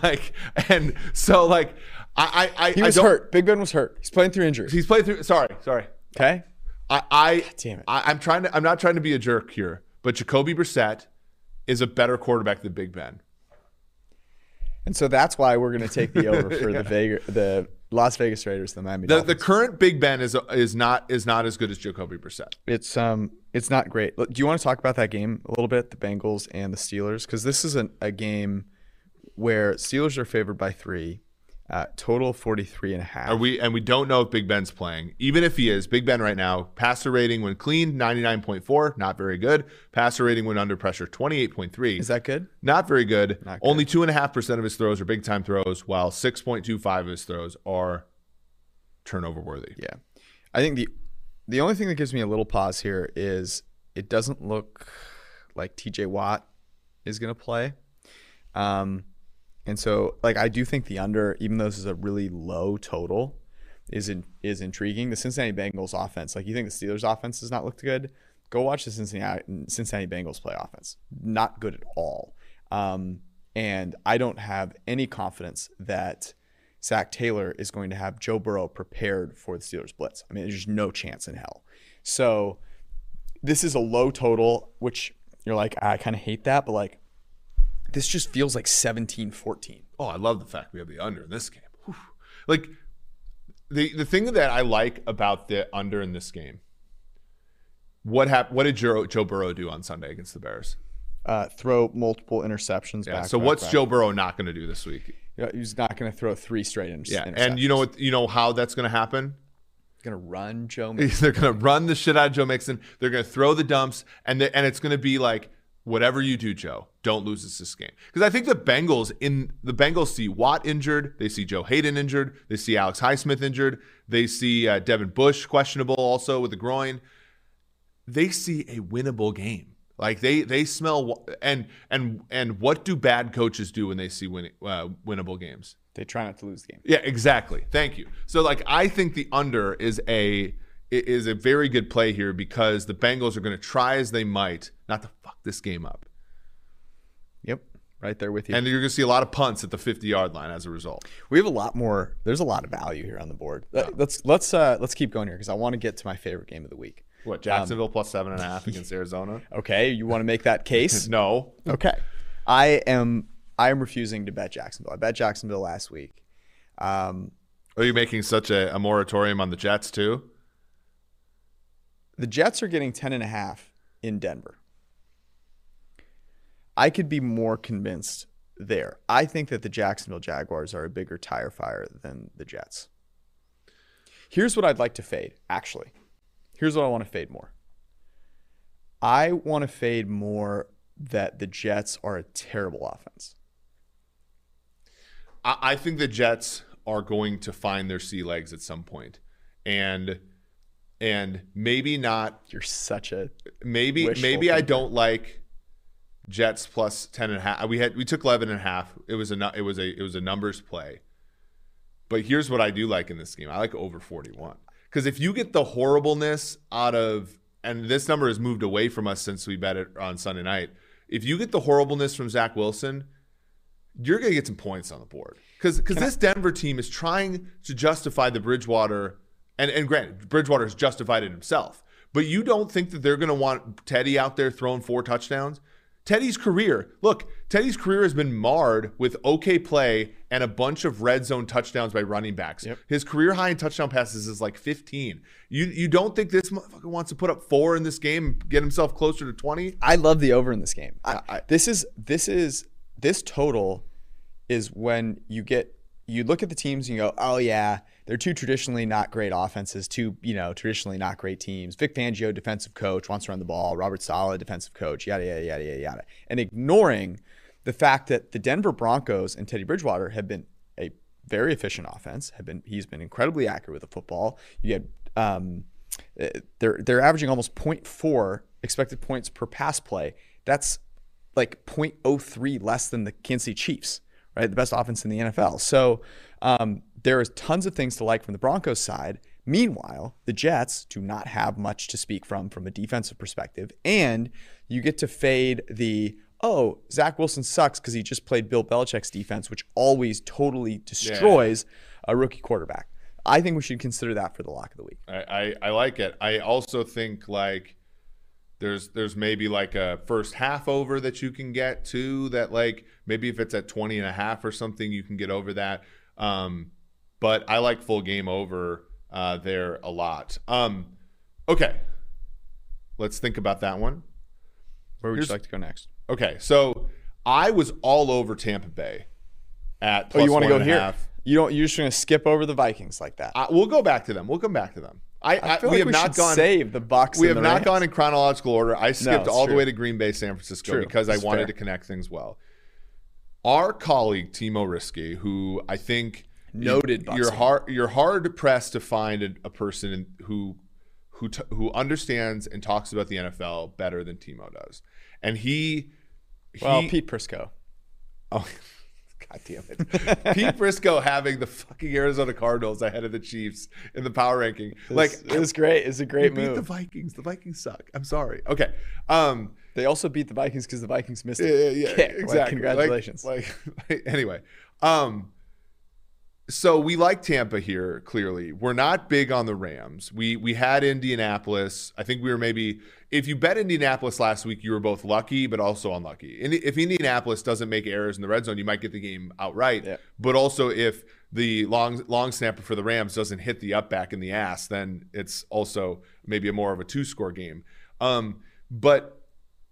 Speaker 3: so
Speaker 2: he was hurt. Big Ben was hurt. He's playing through injuries.
Speaker 3: He's playing through. Sorry.
Speaker 2: Okay.
Speaker 3: God
Speaker 2: damn it.
Speaker 3: I'm not trying to be a jerk here, but Jacoby Brissett is a better quarterback than Big Ben.
Speaker 2: And so that's why we're going to take the over for the Las Vegas Raiders, the Miami Dolphins.
Speaker 3: The current Big Ben is not as good as Jacoby Brissett.
Speaker 2: It's not great. Do you want to talk about that game a little bit, the Bengals and the Steelers? Because this is a game where Steelers are favored by 3, total 43.5.
Speaker 3: And we don't know if Big Ben's playing. Even if he is, Big Ben right now, passer rating when clean, 99.4, not very good. Passer rating when under pressure, 28.3.
Speaker 2: Is that good?
Speaker 3: Not very good. Only 2.5% of his throws are big time throws, while 6.25 of his throws are turnover worthy.
Speaker 2: Yeah. I think the only thing that gives me a little pause here is it doesn't look like TJ Watt is going to play. And so, I do think the under, even though this is a really low total, is intriguing. The Cincinnati Bengals offense, you think the Steelers offense does not look good? Go watch the Cincinnati Bengals play offense. Not good at all. And I don't have any confidence that Zach Taylor is going to have Joe Burrow prepared for the Steelers blitz. I mean, there's just no chance in hell. So this is a low total, which you're like, I kind of hate that, but this just feels like 17-14.
Speaker 3: Oh, I love the fact we have the under in this game. Whew. The thing that I like about the under in this game, what did Joe Burrow do on Sunday against the Bears?
Speaker 2: Throw multiple interceptions back.
Speaker 3: So what's Joe Burrow not going to do this week?
Speaker 2: He's not going to throw 3 straight interceptions.
Speaker 3: And you know how that's going to happen?
Speaker 2: Going to run Joe Mixon.
Speaker 3: They're going to run the shit out of Joe Mixon. They're going to throw the dumps, and it's going to be like, whatever you do, Joe, don't lose this game. Because I think the Bengals see Watt injured. They see Joe Hayden injured. They see Alex Highsmith injured. They see Devin Bush questionable also with the groin. They see a winnable game. They smell and what do bad coaches do when they see winnable games?
Speaker 2: They try not to lose the game.
Speaker 3: Yeah, exactly. Thank you. So I think the under is a very good play here because the Bengals are going to try as they might not to fuck this game up.
Speaker 2: Yep, right there with you.
Speaker 3: And you're going to see a lot of punts at the 50-yard line as a result.
Speaker 2: We have a lot more. There's a lot of value here on the board. Yeah. Let's keep going here because I want to get to my favorite game of the week.
Speaker 3: What, Jacksonville plus 7.5 against Arizona?
Speaker 2: Okay, you want to make that case?
Speaker 3: No.
Speaker 2: Okay, I am refusing to bet Jacksonville. I bet Jacksonville last week.
Speaker 3: Are you making such a moratorium on the Jets too?
Speaker 2: The Jets are getting 10.5 in Denver. I could be more convinced there. I think that the Jacksonville Jaguars are a bigger tire fire than the Jets. Here's what I'd like to fade, actually. Here's what I want to fade more. I want to fade more that the Jets are a terrible offense.
Speaker 3: I think the Jets are going to find their sea legs at some point. And maybe not.
Speaker 2: You're such a
Speaker 3: maybe I don't like Jets plus 10.5. We took 11.5. It was a numbers play. But here's what I do like in this game. I like over 41. Because if you get the horribleness out of, and this number has moved away from us since we bet it on Sunday night. If you get the horribleness from Zach Wilson, you're going to get some points on the board. Because this Denver team is trying to justify the Bridgewater, and granted, Bridgewater has justified it himself. But you don't think that they're going to want Teddy out there throwing 4 touchdowns? Teddy's career has been marred with okay play and a bunch of red zone touchdowns by running backs.
Speaker 2: Yep.
Speaker 3: His career high in touchdown passes is like 15. You don't think this motherfucker wants to put up 4 in this game and get himself closer to 20?
Speaker 2: I love the over in this game. This total is when you look at the teams and you go, oh yeah, they're 2 traditionally not great offenses, 2 traditionally not great teams. Vic Fangio, defensive coach, wants to run the ball. Robert Saleh, defensive coach, yada yada yada yada yada, and ignoring the fact that the Denver Broncos and Teddy Bridgewater have been a very efficient offense. He's been incredibly accurate with the football. You had they're averaging almost 0.4 expected points per pass play. That's like 0.03 less than the Kansas City Chiefs, right? The best offense in the NFL. So there is tons of things to like from the Broncos side. Meanwhile, the Jets do not have much to speak from a defensive perspective. And you get to fade Zach Wilson sucks because he just played Bill Belichick's defense, which always totally destroys a rookie quarterback. I think we should consider that for the lock of the week.
Speaker 3: I like it. I also think like there's maybe like a first half over that you can get to that, like maybe if it's at 20.5 or something, you can get over that. But I like full game over there a lot. Okay. Let's think about that one.
Speaker 2: Where would you like to go next?
Speaker 3: Okay. So I was all over Tampa Bay at plus
Speaker 2: you want to go here?
Speaker 3: 1.5.
Speaker 2: You're just going to skip over the Vikings like that.
Speaker 3: We'll go back to them. We'll come back to them.
Speaker 2: I feel like we should save the Bucs.
Speaker 3: We have not gone in chronological order. I skipped all the way to Green Bay, San Francisco because I wanted to connect things well. Our colleague Timo Risky, who I think
Speaker 2: noted,
Speaker 3: you're hard pressed to find a person who understands and talks about the NFL better than Timo does, and he
Speaker 2: Pete Prisco.
Speaker 3: Oh. God damn it. Pete Prisco having the fucking Arizona Cardinals ahead of the Chiefs in the power ranking.
Speaker 2: It was great. It's a great move.
Speaker 3: Beat the Vikings. The Vikings suck. I'm sorry. Okay.
Speaker 2: They also beat the Vikings because the Vikings missed a kick.
Speaker 3: Exactly.
Speaker 2: Congratulations.
Speaker 3: Anyway. So we like Tampa here, clearly. We're not big on the Rams. We had Indianapolis. I think we were maybe, if you bet Indianapolis last week, you were both lucky but also unlucky. And if Indianapolis doesn't make errors in the red zone, you might get the game outright. Yeah. But also if the long snapper for the Rams doesn't hit the up back in the ass, then it's also maybe a more of a 2-score game. But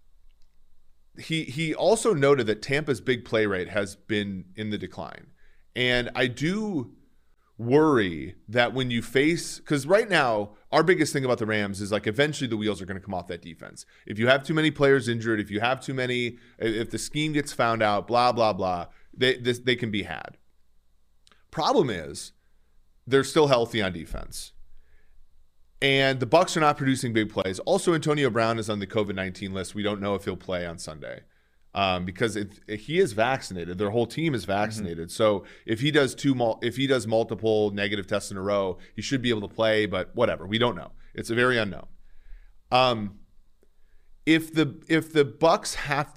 Speaker 3: he also noted that Tampa's big play rate has been in the decline. And I do worry that when you face, because right now, our biggest thing about the Rams is like eventually the wheels are going to come off that defense. If you have too many players injured, if the scheme gets found out, blah, blah, blah, they can be had. Problem is, they're still healthy on defense. And the Bucs are not producing big plays. Also, Antonio Brown is on the COVID-19 list. We don't know if he'll play on Sunday. Because he is vaccinated, their whole team is vaccinated. Mm-hmm. So if he does multiple negative tests in a row, he should be able to play. But whatever, we don't know. It's a very unknown. If the Bucs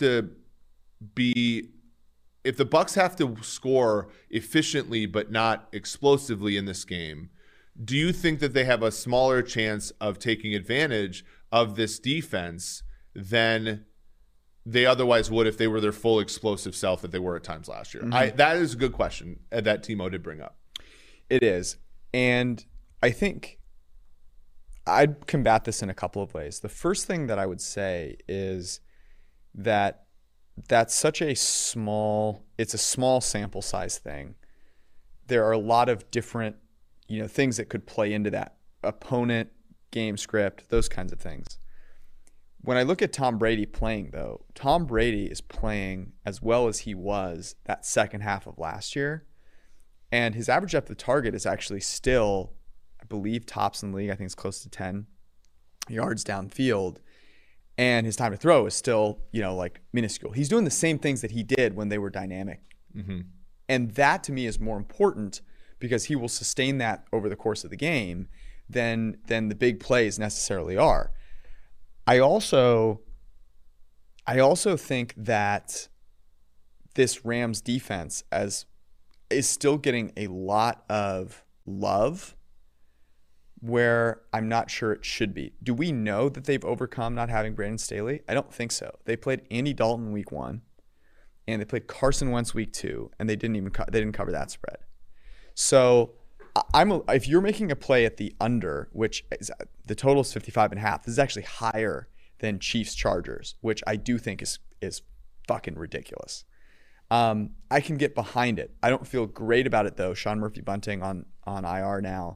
Speaker 3: have to score efficiently but not explosively in this game, do you think that they have a smaller chance of taking advantage of this defense than they otherwise would if they were their full explosive self that they were at times last year? Mm-hmm. That is a good question that Timo did bring up.
Speaker 2: It is. And I think I'd combat this in a couple of ways. The first thing that I would say is that that's such a small, it's a small sample size thing. There are a lot of different, things that could play into that. Opponent, game script, those kinds of things. When I look at Tom Brady playing, though, Tom Brady is playing as well as he was that second half of last year. And his average depth of target is actually still, I believe, tops in the league. I think it's close to 10 yards downfield. And his time to throw is still, minuscule. He's doing the same things that he did when they were dynamic. Mm-hmm. And that, to me, is more important because he will sustain that over the course of the game than the big plays necessarily are. I also think that this Rams defense is still getting a lot of love where I'm not sure it should be. Do we know that they've overcome not having Brandon Staley? I don't think so. They played Andy Dalton week 1, and they played Carson Wentz week 2, and they didn't cover that spread. So if you're making a play at the under, which is, the total is 55.5, this is actually higher than Chiefs Chargers, which I do think is fucking ridiculous. I can get behind it. I don't feel great about it though. Sean Murphy Bunting on IR now,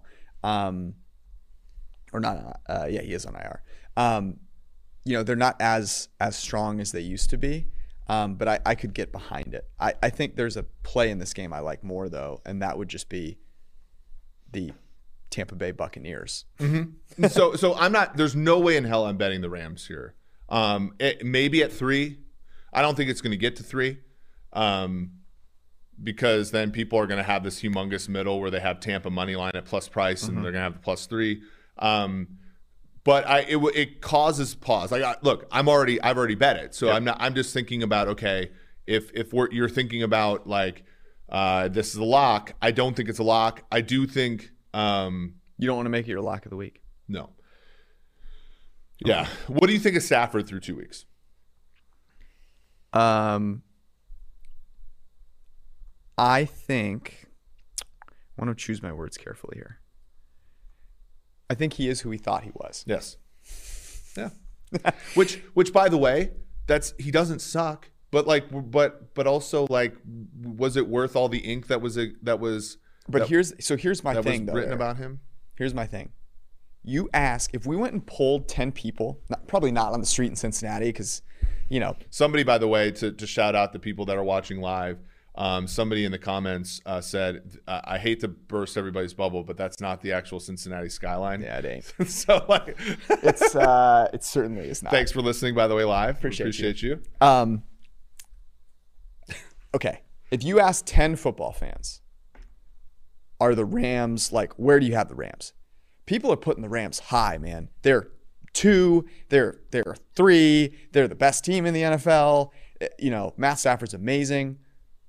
Speaker 2: or not? Yeah, he is on IR. They're not as strong as they used to be. But I could get behind it. I think there's a play in this game I like more though, and that would just be the Tampa Bay Buccaneers.
Speaker 3: Mm-hmm. So I'm not. There's no way in hell I'm betting the Rams here. Maybe at 3. I don't think it's going to get to 3, because then people are going to have this humongous middle where they have Tampa money line at plus price, and they're going to have the +3. But it causes pause. I've already bet it, so yep. I'm just thinking about, okay, if you're thinking about this is a lock. I don't think it's a lock. I do think
Speaker 2: you don't want to make it your lock of the week.
Speaker 3: No. Yeah. What do you think of Stafford through 2 weeks?
Speaker 2: I think I want to choose my words carefully here. I think he is who he thought he was.
Speaker 3: Yes. Yeah. which by the way, he doesn't suck, but also was it worth all the ink that was
Speaker 2: here's my thing though.
Speaker 3: Written about him?
Speaker 2: Here's my thing. You ask, if we went and polled 10 people, probably not on the street in Cincinnati because,
Speaker 3: somebody, by the way, to shout out the people that are watching live, somebody in the comments said, I hate to burst everybody's bubble, but that's not the actual Cincinnati skyline.
Speaker 2: Yeah, it ain't.
Speaker 3: So
Speaker 2: it certainly is not.
Speaker 3: Thanks for listening, by the way, live. Appreciate you.
Speaker 2: Okay. If you ask 10 football fans, are the Rams, where do you have the Rams? People are putting the Rams high, man. They're 2, they're 3, they're the best team in the NFL. Matt Stafford's amazing.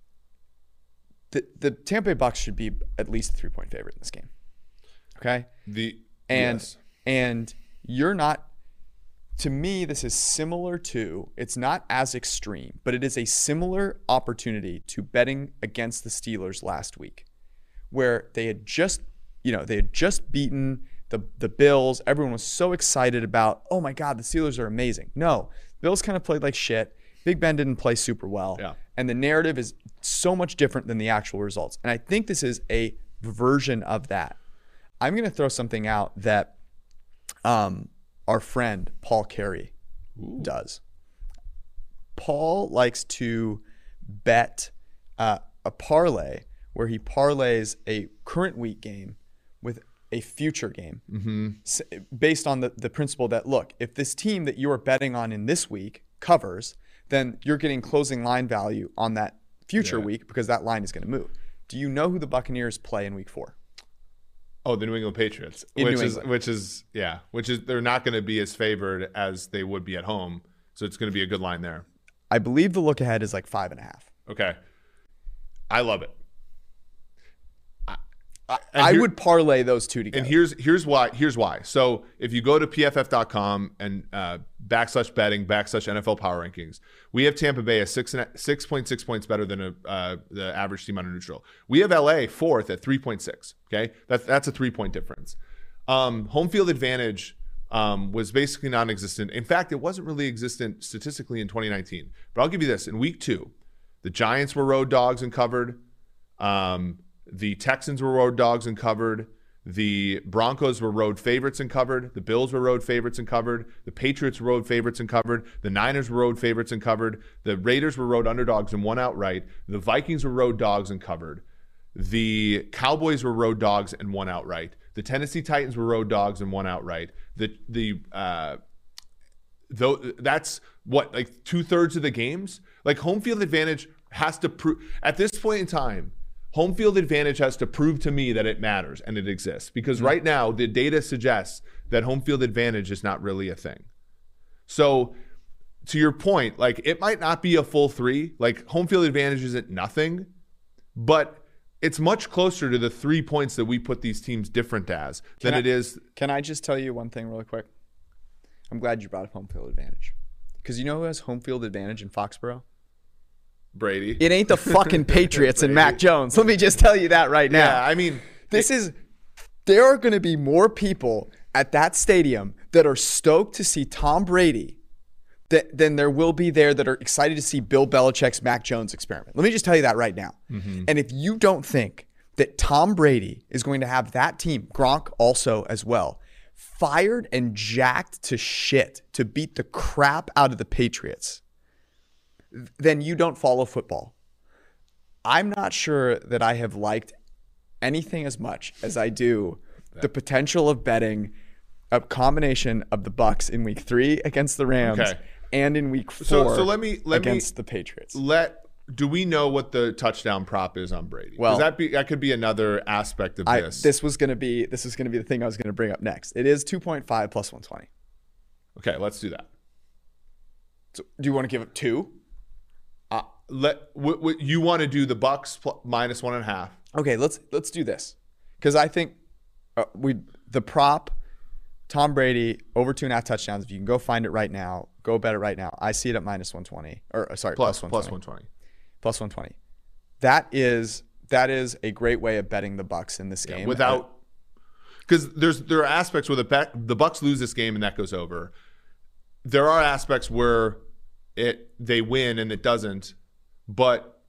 Speaker 2: The Tampa Bay Bucs should be at least a 3-point favorite in this game. Okay? And you're not, to me, this is similar to, it's not as extreme, but it is a similar opportunity to betting against the Steelers last week, where they had just beaten the Bills. Everyone was so excited about, oh my God, the Steelers are amazing. No, Bills kind of played like shit. Big Ben didn't play super well. Yeah. And the narrative is so much different than the actual results. And I think this is a version of that. I'm going to throw something out that our friend Paul Carey does. Paul likes to bet a parlay where he parlays a current week game with a future game, based on the principle that, look, if this team that you are betting on in this week covers, then you're getting closing line value on that future week because that line is going to move. Do you know who the Buccaneers play in week 4?
Speaker 3: Oh, the New England Patriots, which is they're not going to be as favored as they would be at home. So it's going to be a good line there.
Speaker 2: I believe the look ahead is 5.5.
Speaker 3: Okay. I love it.
Speaker 2: I would parlay those two together.
Speaker 3: And here's why. So if you go to pff.com and /betting /NFL power rankings, we have Tampa Bay at 6.6 points better than the average team under neutral. We have LA 4th at 3.6. Okay, that's a 3-point difference. Home field advantage was basically non-existent. In fact, it wasn't really existent statistically in 2019. But I'll give you this. In week 2, the Giants were road dogs and covered. The Texans were road dogs and covered. The Broncos were road favorites and covered. The Bills were road favorites and covered. The Patriots were road favorites and covered. The Niners were road favorites and covered. The Raiders were road underdogs and won outright. The Vikings were road dogs and covered. The Cowboys were road dogs and won outright. The Tennessee Titans were road dogs and won outright. That's what, like 2/3 of the games? Like home field advantage has to prove, at this point in time, home field advantage has to prove to me that it matters and it exists. Because right now, the data suggests that home field advantage is not really a thing. So to your point, like it might not be a full 3. Like home field advantage isn't nothing, but it's much closer to the 3 points that we put these teams different as than it is.
Speaker 2: Can I just tell you one thing really quick? I'm glad you brought up home field advantage. Because you know who has home field advantage in Foxborough?
Speaker 3: Brady.
Speaker 2: It ain't the fucking Patriots and Mac Jones. Let me just tell you that right now.
Speaker 3: Yeah, I mean,
Speaker 2: there are going to be more people at that stadium that are stoked to see Tom Brady than there will be there that are excited to see Bill Belichick's Mac Jones experiment. Let me just tell you that right now. Mm-hmm. And if you don't think that Tom Brady is going to have that team, Gronk also as well, fired and jacked to shit to beat the crap out of the Patriots, then you don't follow football. I'm not sure that I have liked anything as much as I do the potential of betting a combination of the Bucs in week 3 against the Rams and in week 4
Speaker 3: so let me
Speaker 2: against the Patriots.
Speaker 3: Do we know what the touchdown prop is on Brady?
Speaker 2: Well,
Speaker 3: that could be another aspect of this.
Speaker 2: This was going to be the thing I was going to bring up next. It is 2.5 plus 120.
Speaker 3: Okay, let's do that.
Speaker 2: So, do you want to give it 2?
Speaker 3: You want to do the Bucs minus 1.5?
Speaker 2: Okay, let's do this because I think the prop Tom Brady over 2.5 touchdowns. If you can go find it right now, go bet it right now. I see it at minus 120 plus 120. Plus 120. That is a great way of betting the Bucs in this game.
Speaker 3: Because there are aspects where the Bucs lose this game and that goes over. There are aspects where they win and it doesn't. But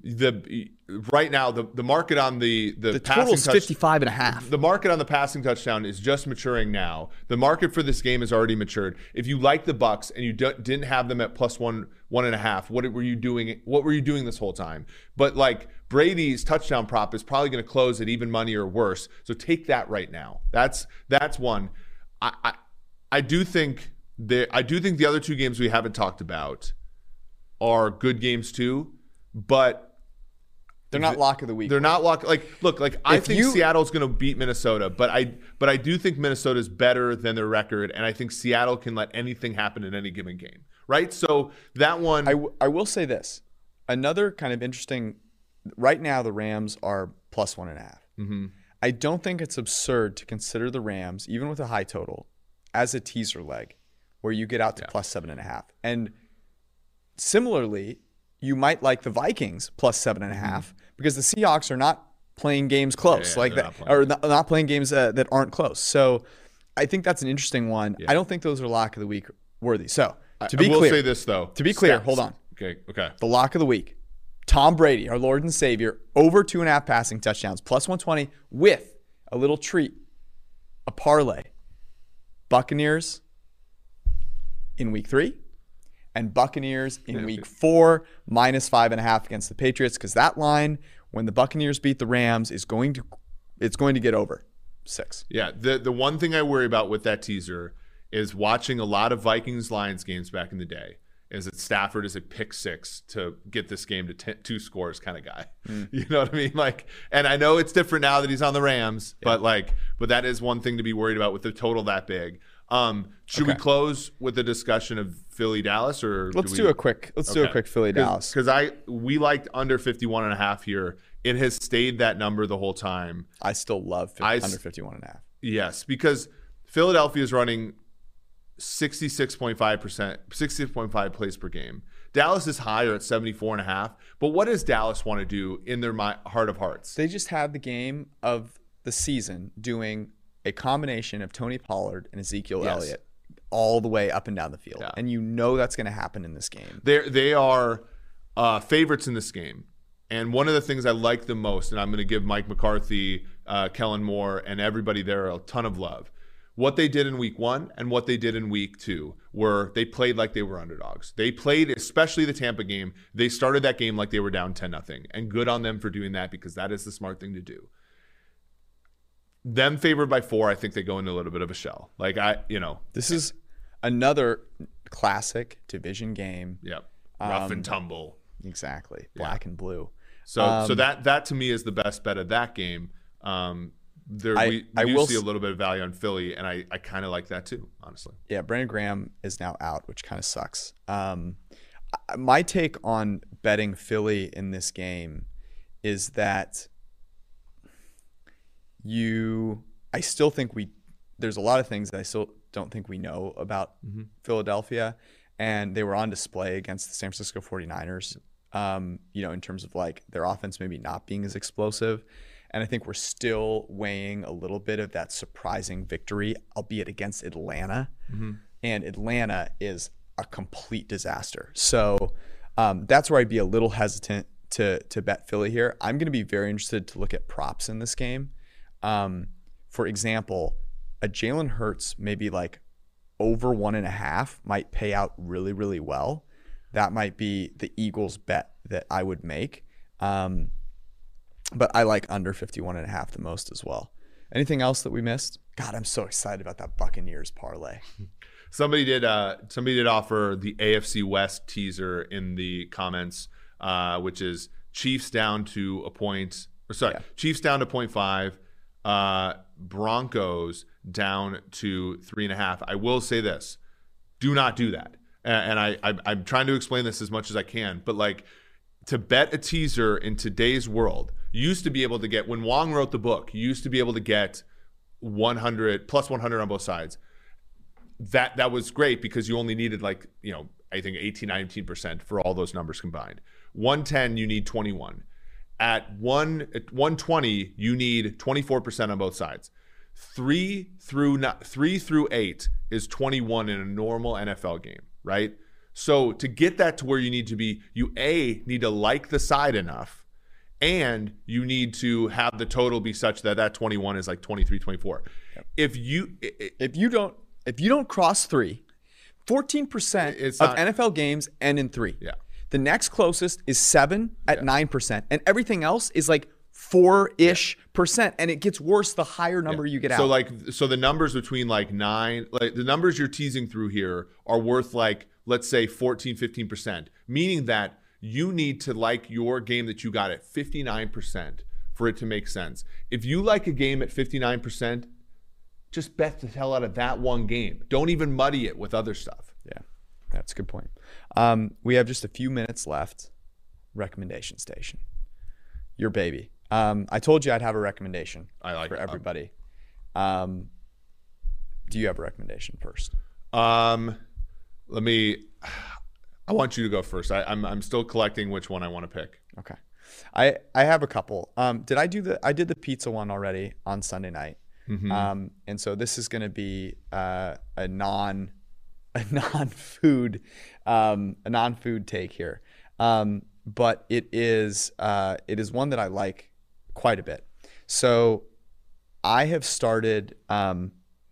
Speaker 3: right now the market on the
Speaker 2: total is 55.5.
Speaker 3: The market on the passing touchdown is just maturing now. The market for this game has already matured. If you like the Bucs and you didn't have them at plus 1.5, what were you doing? What were you doing this whole time? But like Brady's touchdown prop is probably going to close at even money or worse. So take that right now. That's one. I do think the other 2 games we haven't talked about are good games too, but
Speaker 2: they're not lock of the week.
Speaker 3: They're not lock. I think Seattle's going to beat Minnesota, but I do think Minnesota's better than their record, and I think Seattle can let anything happen in any given game. Right? So that one,
Speaker 2: I will say this. Another kind of interesting. Right now, the Rams are plus 1.5. Mm-hmm. I don't think it's absurd to consider the Rams, even with a high total, as a teaser leg, where you get out to plus 7.5. And similarly, you might like the Vikings plus 7.5 because the Seahawks are not playing games close not playing games that aren't close. So I think that's an interesting one. Yeah. I don't think those are lock of the week worthy. So to be clear,
Speaker 3: I will say this though.
Speaker 2: To be clear, hold on.
Speaker 3: Okay.
Speaker 2: The lock of the week: Tom Brady, our Lord and Savior, over 2.5 passing touchdowns, plus 120 with a little treat, a parlay. Buccaneers in week 3. And Buccaneers in week 4, minus 5.5 against the Patriots, because that line, when the Buccaneers beat the Rams, it's going to get over 6.
Speaker 3: Yeah, the one thing I worry about with that teaser is watching a lot of Vikings-Lions games back in the day, is that Stafford is a pick 6 to get this game to 2 scores kind of guy. You know what I mean? Like, and I know it's different now that he's on the Rams, but that is one thing to be worried about with the total that big. Should we close with a discussion of Philly Dallas, or
Speaker 2: let's do a quick Philly Dallas?
Speaker 3: Because we liked under 51.5 here. It has stayed that number the whole time.
Speaker 2: I still love under 51.5.
Speaker 3: Yes, because Philadelphia is running 66.5%, 60.5 plays per game. Dallas is higher at 74.5. But what does Dallas want to do in their heart of hearts?
Speaker 2: They just had the game of the season doing a combination of Tony Pollard and Ezekiel Elliott all the way up and down the field. Yeah. And you know that's going to happen in this game.
Speaker 3: They are favorites in this game. And one of the things I like the most, and I'm going to give Mike McCarthy, Kellen Moore, and everybody there a ton of love. What they did in week 1 and what they did in week 2 were they played like they were underdogs. They played, especially the Tampa game, they started that game like they were down 10-0. And good on them for doing that, because that is the smart thing to do. Them favored by 4, I think they go into a little bit of a shell.
Speaker 2: This is another classic division game.
Speaker 3: Yep. Rough and tumble.
Speaker 2: Exactly. Black and blue.
Speaker 3: So that to me is the best bet of that game. We see a little bit of value on Philly, and I kind of like that too, honestly.
Speaker 2: Yeah, Brandon Graham is now out, which kind of sucks. My take on betting Philly in this game is that I still think there's a lot of things that I still don't think we know about Philadelphia, and they were on display against the San Francisco 49ers, in terms of like their offense maybe not being as explosive. And I think we're still weighing a little bit of that surprising victory, albeit against Atlanta. Mm-hmm. And Atlanta is a complete disaster. So that's where I'd be a little hesitant to bet Philly here. I'm going to be very interested to look at props in this game. For example, a Jalen Hurts maybe like over 1.5 might pay out really, really well. That might be the Eagles bet that I would make. But I like under 51.5 the most as well. Anything else that we missed? God, I'm so excited about that Buccaneers parlay.
Speaker 3: Somebody did offer the AFC West teaser in the comments, which is Chiefs down to a point. Chiefs down to 0.5. Broncos down to 3.5. I will say this: do not do that. And I'm trying to explain this as much as I can, but like to bet a teaser in today's world. You used to be able to get, when Wong wrote the book, you used to be able to get 100 plus 100 on both sides. That was great because you only needed I think 18-19% for all those numbers combined. 110, you need 21. At 120, you need 24% on both sides. 3 through 8 is 21 in a normal NFL game, right? So to get that to where you need to be, you need to like the side enough, and you need to have the total be such that 21 is like 23, 24. Yep. If you don't cross 3, 14% of NFL games end in 3. Yeah. The next closest is 7 at 9%, and everything else is like 4-ish%, and it gets worse the higher number you get out. So the numbers between like 9, like the numbers you're teasing through here are worth like, let's say 14, 15%, meaning that you need to like your game that you got at 59% for it to make sense. If you like a game at 59%, just bet the hell out of that one game. Don't even muddy it with other stuff.
Speaker 2: Yeah, that's a good point. We have just a few minutes left. Recommendation station. Your baby. I told you I'd have a recommendation for everybody. Do you have a recommendation first?
Speaker 3: I want you to go first. I'm still collecting which one I want to pick.
Speaker 2: Okay. I have a couple. I did the pizza one already on Sunday night. Mm-hmm. And so this is going to be a non-food take here. But it is one that I like quite a bit. So I have started, I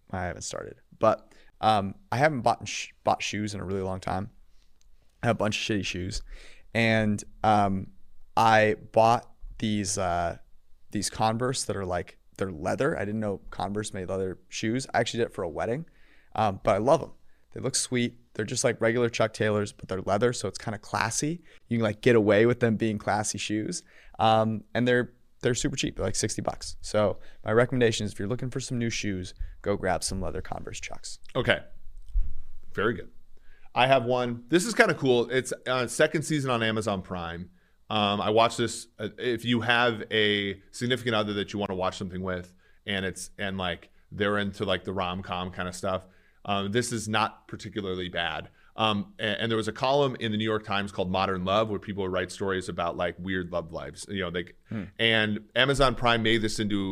Speaker 2: haven't bought shoes in a really long time. I have a bunch of shitty shoes, and I bought these Converse that are like, they're leather. I didn't know Converse made leather shoes. I actually did it for a wedding, but I love them. They look sweet. They're just like regular Chuck Taylors, but they're leather, so it's kind of classy. You can like get away with them being classy shoes, and they're super cheap. They're like $60. So my recommendation is if you're looking for some new shoes, go grab some leather Converse Chucks.
Speaker 3: Okay, very good. I have one. This is kind of cool. It's second season on Amazon Prime. I watched this. If you have a significant other that you want to watch something with, and they're into like the rom-com kind of stuff, this is not particularly bad. And there was a column in the New York Times called Modern Love where people would write stories about like weird love lives. And Amazon Prime made this into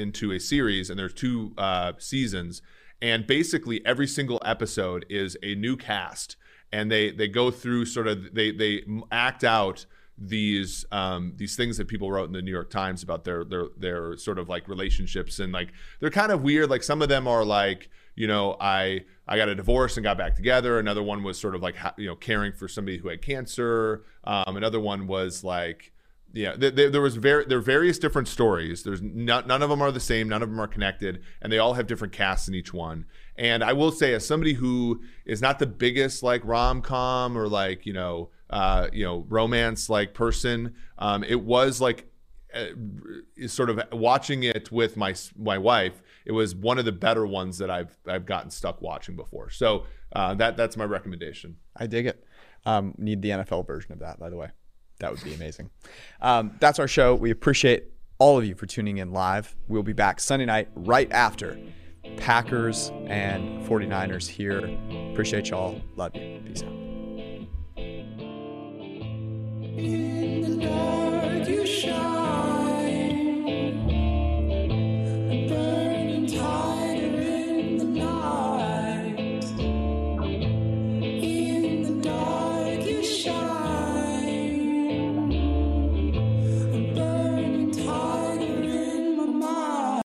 Speaker 3: into a series, and there's 2 seasons, and basically every single episode is a new cast, and they go through sort of they act out these things that people wrote in the New York Times about their sort of like relationships, and like they're kind of weird. Like some of them are like, you know, I got a divorce and got back together. Another one was sort of like, you know, caring for somebody who had cancer. Another one was like, yeah, there are various different stories. There's none of them are the same. None of them are connected, and they all have different casts in each one. And I will say, as somebody who is not the biggest like rom-com or like, romance like person, it was like sort of watching it with my wife. It was one of the better ones that I've gotten stuck watching before. So that's my recommendation.
Speaker 2: I dig it. Need the NFL version of that, by the way. That would be amazing. That's our show. We appreciate all of you for tuning in live. We'll be back Sunday night right after Packers and 49ers here. Appreciate y'all. Love you. Peace out.